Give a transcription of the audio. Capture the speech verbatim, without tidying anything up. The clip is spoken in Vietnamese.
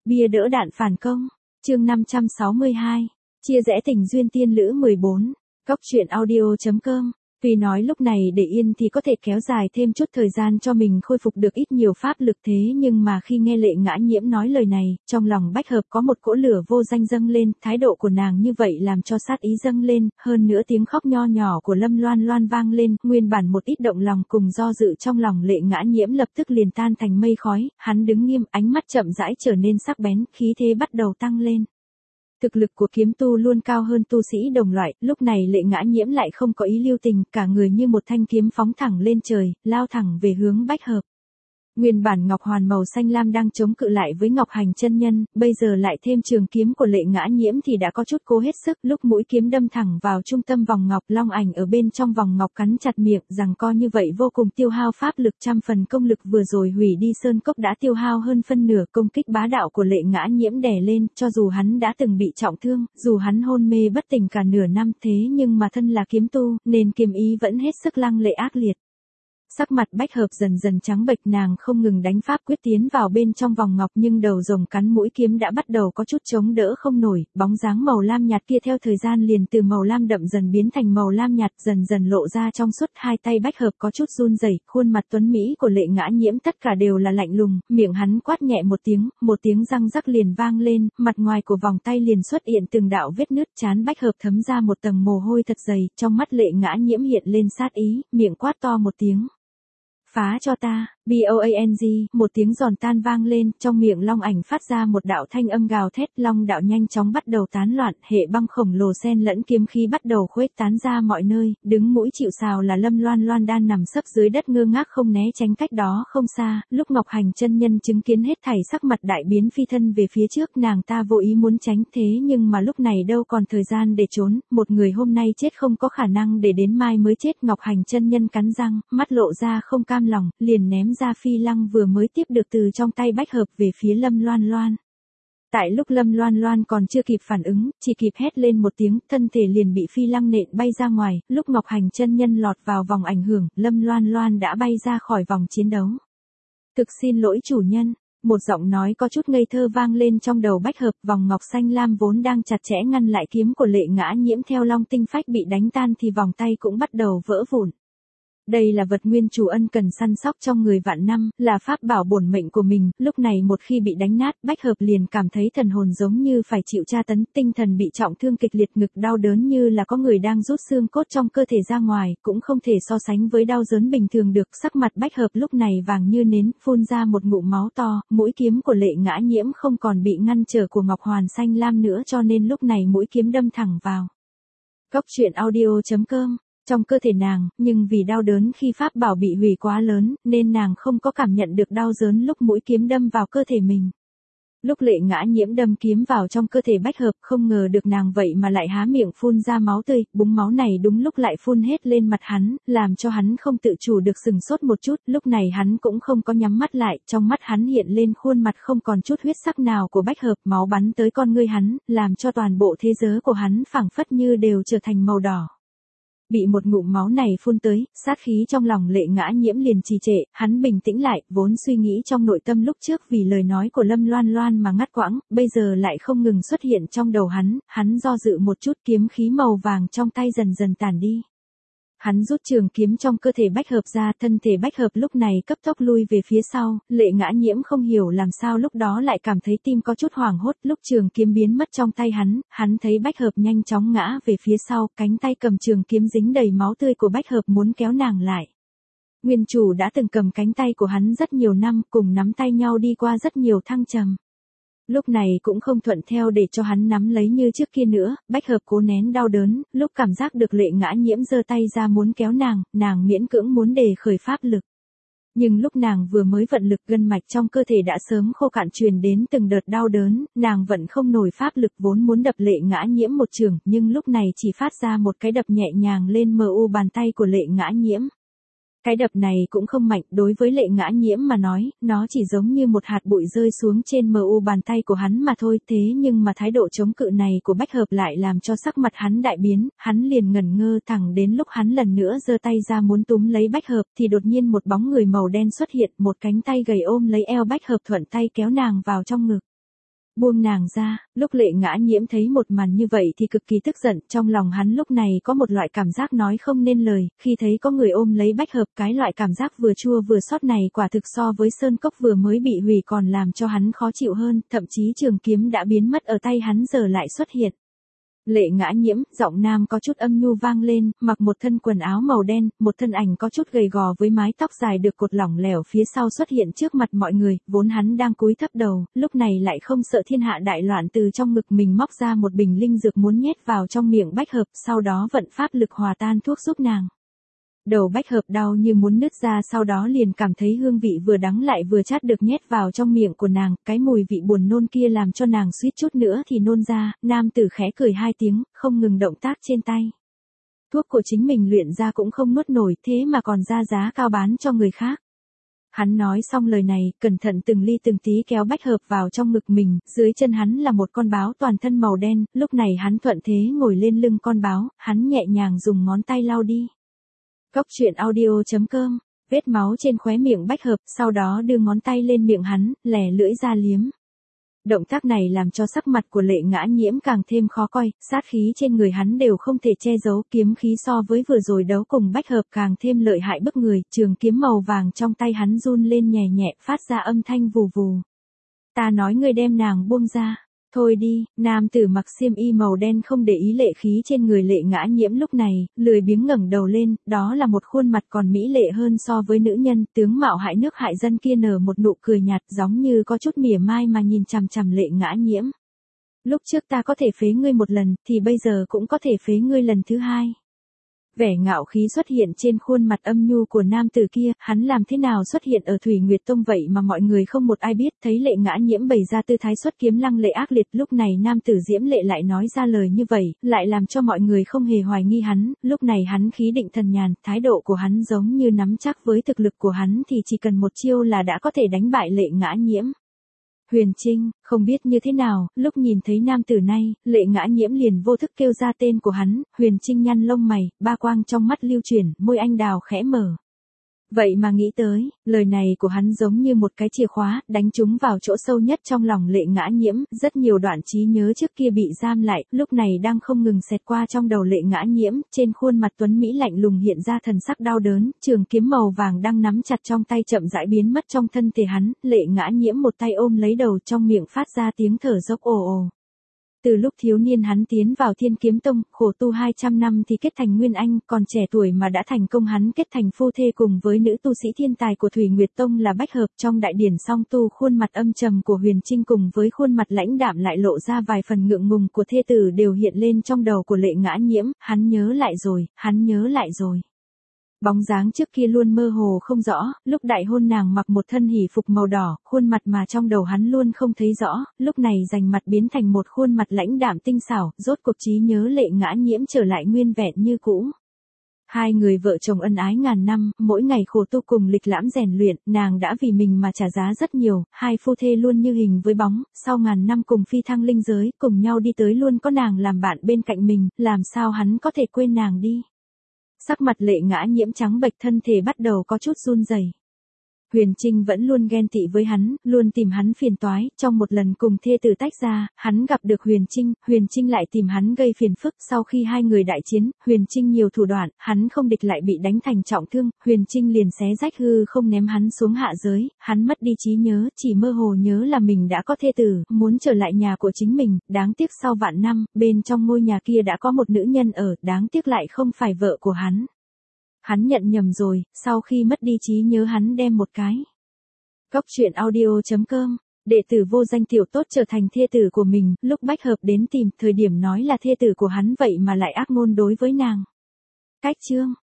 Bia đỡ đạn phản công. Chương năm trăm sáu mươi hai. Chia rẽ tình duyên tiên lữ mười bốn. Góc truyện audio chấm com. Tuy nói lúc này để yên thì có thể kéo dài thêm chút thời gian cho mình khôi phục được ít nhiều pháp lực, thế nhưng mà khi nghe Lệ Ngã Nhiễm nói lời này, trong lòng Bách Hợp có một cỗ lửa vô danh dâng lên, thái độ của nàng như vậy làm cho sát ý dâng lên, hơn nữa tiếng khóc nho nhỏ của Lâm Loan Loan vang lên, nguyên bản một ít động lòng cùng do dự trong lòng Lệ Ngã Nhiễm lập tức liền tan thành mây khói, hắn đứng nghiêm, ánh mắt chậm rãi trở nên sắc bén, khí thế bắt đầu tăng lên. Thực lực của kiếm tu luôn cao hơn tu sĩ đồng loại, lúc này Lệ Ngã Nhiễm lại không có ý lưu tình, cả người như một thanh kiếm phóng thẳng lên trời, lao thẳng về hướng Bách Hợp. Nguyên bản ngọc hoàn màu xanh lam đang chống cự lại với Ngọc Hành chân nhân, bây giờ lại thêm trường kiếm của Lệ Ngã Nhiễm thì đã có chút cố hết sức, lúc mũi kiếm đâm thẳng vào trung tâm vòng ngọc, long ảnh ở bên trong vòng ngọc cắn chặt miệng, rằng co như vậy vô cùng tiêu hao pháp lực, trăm phần công lực vừa rồi hủy đi sơn cốc đã tiêu hao hơn phân nửa, công kích bá đạo của Lệ Ngã Nhiễm đè lên, cho dù hắn đã từng bị trọng thương, dù hắn hôn mê bất tỉnh cả nửa năm, thế nhưng mà thân là kiếm tu, nên kiếm ý vẫn hết sức lăng lệ ác liệt. Sắc mặt Bách Hợp dần dần trắng bệch, nàng không ngừng đánh pháp quyết tiến vào bên trong vòng ngọc, nhưng đầu rồng cắn mũi kiếm đã bắt đầu có chút chống đỡ không nổi, bóng dáng màu lam nhạt kia theo thời gian liền từ màu lam đậm dần biến thành màu lam nhạt, dần dần lộ ra trong suốt, hai tay Bách Hợp có chút run rẩy, khuôn mặt tuấn mỹ của Lệ Ngã Nhiễm tất cả đều là lạnh lùng, miệng hắn quát nhẹ một tiếng, một tiếng răng rắc liền vang lên, mặt ngoài của vòng tay liền xuất hiện từng đạo vết nứt, trán Bách Hợp thấm ra một tầng mồ hôi thật dày, trong mắt Lệ Ngã Nhiễm hiện lên sát ý, miệng quát to một tiếng. Phá cho ta, boang, một tiếng giòn tan vang lên, trong miệng long ảnh phát ra một đạo thanh âm gào thét, long đạo nhanh chóng bắt đầu tán loạn, hệ băng khổng lồ xen lẫn kiếm khí bắt đầu khuếch tán ra mọi nơi, đứng mũi chịu sào là Lâm Loan Loan đang nằm sấp dưới đất ngơ ngác không né tránh, cách đó không xa, lúc Ngọc Hành chân nhân chứng kiến hết thảy sắc mặt đại biến, phi thân về phía trước, nàng ta vô ý muốn tránh, thế nhưng mà lúc này đâu còn thời gian để trốn, một người hôm nay chết không có khả năng để đến mai mới chết. Ngọc Hành chân nhân cắn răng, mắt lộ ra không cam lòng, liền ném ra phi lăng vừa mới tiếp được từ trong tay Bách Hợp về phía Lâm Loan Loan. Tại lúc Lâm Loan Loan còn chưa kịp phản ứng, chỉ kịp hét lên một tiếng, thân thể liền bị phi lăng nện bay ra ngoài, lúc Ngọc Hành chân nhân lọt vào vòng ảnh hưởng, Lâm Loan Loan đã bay ra khỏi vòng chiến đấu. Thực xin lỗi chủ nhân, một giọng nói có chút ngây thơ vang lên trong đầu Bách Hợp, vòng ngọc xanh lam vốn đang chặt chẽ ngăn lại kiếm của Lệ Ngã Nhiễm theo long tinh phách bị đánh tan thì vòng tay cũng bắt đầu vỡ vụn. Đây là vật nguyên chủ ân cần săn sóc trong người vạn năm, là pháp bảo bổn mệnh của mình, lúc này một khi bị đánh nát, Bách Hợp liền cảm thấy thần hồn giống như phải chịu tra tấn, tinh thần bị trọng thương kịch liệt, ngực đau đớn như là có người đang rút xương cốt trong cơ thể ra ngoài, cũng không thể so sánh với đau đớn bình thường được. Sắc mặt Bách Hợp lúc này vàng như nến, phun ra một ngụm máu to, mũi kiếm của Lệ Ngã Nhiễm không còn bị ngăn trở của ngọc hoàn xanh lam nữa, cho nên lúc này mũi kiếm đâm thẳng vào. Góc truyện audio chấm com. Trong cơ thể nàng, nhưng vì đau đớn khi pháp bảo bị hủy quá lớn, nên nàng không có cảm nhận được đau đớn lúc mũi kiếm đâm vào cơ thể mình. Lúc Lệ Ngã Nhiễm đâm kiếm vào trong cơ thể Bách Hợp, không ngờ được nàng vậy mà lại há miệng phun ra máu tươi, búng máu này đúng lúc lại phun hết lên mặt hắn, làm cho hắn không tự chủ được sừng sốt một chút, lúc này hắn cũng không có nhắm mắt lại, trong mắt hắn hiện lên khuôn mặt không còn chút huyết sắc nào của Bách Hợp, máu bắn tới con ngươi hắn, làm cho toàn bộ thế giới của hắn phảng phất như đều trở thành màu đỏ. Bị một ngụm máu này phun tới, sát khí trong lòng Lệ Ngã Nhiễm liền trì trệ, hắn bình tĩnh lại, vốn suy nghĩ trong nội tâm lúc trước vì lời nói của Lâm Loan Loan mà ngắt quãng, bây giờ lại không ngừng xuất hiện trong đầu hắn, hắn do dự một chút, kiếm khí màu vàng trong tay dần dần tàn đi. Hắn rút trường kiếm trong cơ thể Bách Hợp ra, thân thể Bách Hợp lúc này cấp tốc lui về phía sau, Lệ Ngã Nhiễm không hiểu làm sao lúc đó lại cảm thấy tim có chút hoảng hốt, lúc trường kiếm biến mất trong tay hắn, hắn thấy Bách Hợp nhanh chóng ngã về phía sau, cánh tay cầm trường kiếm dính đầy máu tươi của Bách Hợp muốn kéo nàng lại. Nguyên chủ đã từng cầm cánh tay của hắn rất nhiều năm, cùng nắm tay nhau đi qua rất nhiều thăng trầm. Lúc này cũng không thuận theo để cho hắn nắm lấy như trước kia nữa, Bách Hợp cố nén đau đớn, lúc cảm giác được Lệ Ngã Nhiễm giơ tay ra muốn kéo nàng, nàng miễn cưỡng muốn đề khởi pháp lực. Nhưng lúc nàng vừa mới vận lực, gân mạch trong cơ thể đã sớm khô cạn, truyền đến từng đợt đau đớn, nàng vẫn không nổi pháp lực, vốn muốn đập Lệ Ngã Nhiễm một chưởng, nhưng lúc này chỉ phát ra một cái đập nhẹ nhàng lên mờ u bàn tay của Lệ Ngã Nhiễm. Cái đập này cũng không mạnh, đối với Lệ Ngã Nhiễm mà nói, nó chỉ giống như một hạt bụi rơi xuống trên mờ u bàn tay của hắn mà thôi, thế nhưng mà thái độ chống cự này của Bách Hợp lại làm cho sắc mặt hắn đại biến, hắn liền ngẩn ngơ, thẳng đến lúc hắn lần nữa giơ tay ra muốn túm lấy Bách Hợp thì đột nhiên một bóng người màu đen xuất hiện, một cánh tay gầy ôm lấy eo Bách Hợp, thuận tay kéo nàng vào trong ngực. buông nàng ra. Lúc Lệ Ngã Nhiễm thấy một màn như vậy thì cực kỳ tức giận, trong lòng hắn lúc này có một loại cảm giác nói không nên lời, khi thấy có người ôm lấy Bách Hợp, cái loại cảm giác vừa chua vừa xót này quả thực so với sơn cốc vừa mới bị hủy còn làm cho hắn khó chịu hơn, thậm chí trường kiếm đã biến mất ở tay hắn giờ lại xuất hiện. Lệ Ngã Nhiễm, giọng nam có chút âm nhu vang lên, mặc một thân quần áo màu đen, một thân ảnh có chút gầy gò với mái tóc dài được cột lỏng lẻo phía sau xuất hiện trước mặt mọi người, vốn hắn đang cúi thấp đầu, lúc này lại không sợ thiên hạ đại loạn, từ trong ngực mình móc ra một bình linh dược muốn nhét vào trong miệng Bách Hợp, sau đó vận pháp lực hòa tan thuốc giúp nàng. Đầu Bách Hợp đau như muốn nứt ra, sau đó liền cảm thấy hương vị vừa đắng lại vừa chát được nhét vào trong miệng của nàng, cái mùi vị buồn nôn kia làm cho nàng suýt chút nữa thì nôn ra. Nam tử khẽ cười hai tiếng, không ngừng động tác trên tay. Thuốc của chính mình luyện ra cũng không nuốt nổi, thế mà còn ra giá cao bán cho người khác. Hắn nói xong lời này, cẩn thận từng ly từng tí kéo Bách Hợp vào trong ngực mình, dưới chân hắn là một con báo toàn thân màu đen, lúc này hắn thuận thế ngồi lên lưng con báo, hắn nhẹ nhàng dùng ngón tay lau đi. Cốc truyện audio chấm com, vết máu trên khóe miệng Bách Hợp, sau đó đưa ngón tay lên miệng hắn, lẻ lưỡi ra liếm. Động tác này làm cho sắc mặt của Lệ Ngã Nhiễm càng thêm khó coi, sát khí trên người hắn đều không thể che giấu, kiếm khí so với vừa rồi đấu cùng Bách Hợp càng thêm lợi hại bức người, trường kiếm màu vàng trong tay hắn run lên nhẹ nhẹ, phát ra âm thanh vù vù. Ta nói ngươi đem nàng buông ra. Thôi đi, nam tử mặc xiêm y màu đen không để ý lệ khí trên người Lệ Ngã Nhiễm lúc này, lười biếng ngẩng đầu lên, đó là một khuôn mặt còn mỹ lệ hơn so với nữ nhân, tướng mạo hại nước hại dân kia nở một nụ cười nhạt giống như có chút mỉa mai mà nhìn chằm chằm Lệ Ngã Nhiễm. Lúc trước ta có thể phế ngươi một lần, thì bây giờ cũng có thể phế ngươi lần thứ hai. Vẻ ngạo khí xuất hiện trên khuôn mặt âm nhu của nam tử kia, hắn làm thế nào xuất hiện ở Thủy Nguyệt Tông vậy mà mọi người không một ai biết, thấy Lệ Ngã Nhiễm bày ra tư thái xuất kiếm lăng lệ ác liệt, lúc này nam tử Diễm Lệ lại nói ra lời như vậy, lại làm cho mọi người không hề hoài nghi hắn, lúc này hắn khí định thần nhàn, thái độ của hắn giống như nắm chắc với thực lực của hắn thì chỉ cần một chiêu là đã có thể đánh bại Lệ Ngã Nhiễm. Huyền Trinh, không biết như thế nào, lúc nhìn thấy nam tử này, Lệ Ngã Nhiễm liền vô thức kêu ra tên của hắn, Huyền Trinh nhăn lông mày, ba quang trong mắt lưu chuyển, môi anh đào khẽ mở. Vậy mà nghĩ tới, lời này của hắn giống như một cái chìa khóa, đánh trúng vào chỗ sâu nhất trong lòng Lệ Ngã Nhiễm, rất nhiều đoạn trí nhớ trước kia bị giam lại, lúc này đang không ngừng xẹt qua trong đầu Lệ Ngã Nhiễm, trên khuôn mặt tuấn mỹ lạnh lùng hiện ra thần sắc đau đớn, trường kiếm màu vàng đang nắm chặt trong tay chậm rãi biến mất trong thân thể hắn, Lệ Ngã Nhiễm một tay ôm lấy đầu, trong miệng phát ra tiếng thở dốc ồ ồ. Từ lúc thiếu niên hắn tiến vào Thiên Kiếm Tông, khổ tu hai trăm năm thì kết thành Nguyên Anh, còn trẻ tuổi mà đã thành công, hắn kết thành phu thê cùng với nữ tu sĩ thiên tài của Thủy Nguyệt Tông là Bách Hợp. Trong đại điển song tu, khuôn mặt âm trầm của Huyền Trinh cùng với khuôn mặt lãnh đạm lại lộ ra vài phần ngượng ngùng của thê tử đều hiện lên trong đầu của Lệ Ngã Nhiễm, hắn nhớ lại rồi, hắn nhớ lại rồi. Bóng dáng trước kia luôn mơ hồ không rõ, lúc đại hôn nàng mặc một thân hỷ phục màu đỏ, khuôn mặt mà trong đầu hắn luôn không thấy rõ, lúc này rành mặt biến thành một khuôn mặt lãnh đạm tinh xảo, rốt cuộc trí nhớ Lệ Ngã Nhiễm trở lại nguyên vẹn như cũ. Hai người vợ chồng ân ái ngàn năm, mỗi ngày khổ tu cùng lịch lãm rèn luyện, nàng đã vì mình mà trả giá rất nhiều, hai phu thê luôn như hình với bóng, sau ngàn năm cùng phi thăng linh giới, cùng nhau đi tới luôn có nàng làm bạn bên cạnh mình, làm sao hắn có thể quên nàng đi. Sắc mặt Lệ Ngã Nhiễm trắng bệch, thân thể bắt đầu có chút run rẩy. Huyền Trinh vẫn luôn ghen tị với hắn, luôn tìm hắn phiền toái, trong một lần cùng thê tử tách ra, hắn gặp được Huyền Trinh, Huyền Trinh lại tìm hắn gây phiền phức, sau khi hai người đại chiến, Huyền Trinh nhiều thủ đoạn, hắn không địch lại bị đánh thành trọng thương, Huyền Trinh liền xé rách hư không ném hắn xuống hạ giới, hắn mất đi trí nhớ, chỉ mơ hồ nhớ là mình đã có thê tử, muốn trở lại nhà của chính mình, đáng tiếc sau vạn năm, bên trong ngôi nhà kia đã có một nữ nhân ở, đáng tiếc lại không phải vợ của hắn. Hắn nhận nhầm rồi, sau khi mất đi trí nhớ hắn đem một cái. Cốc truyện audio chấm com, đệ tử vô danh tiểu tốt trở thành thê tử của mình, lúc Bách Hợp đến tìm, thời điểm nói là thê tử của hắn vậy mà lại ác ngôn đối với nàng. Cách chương.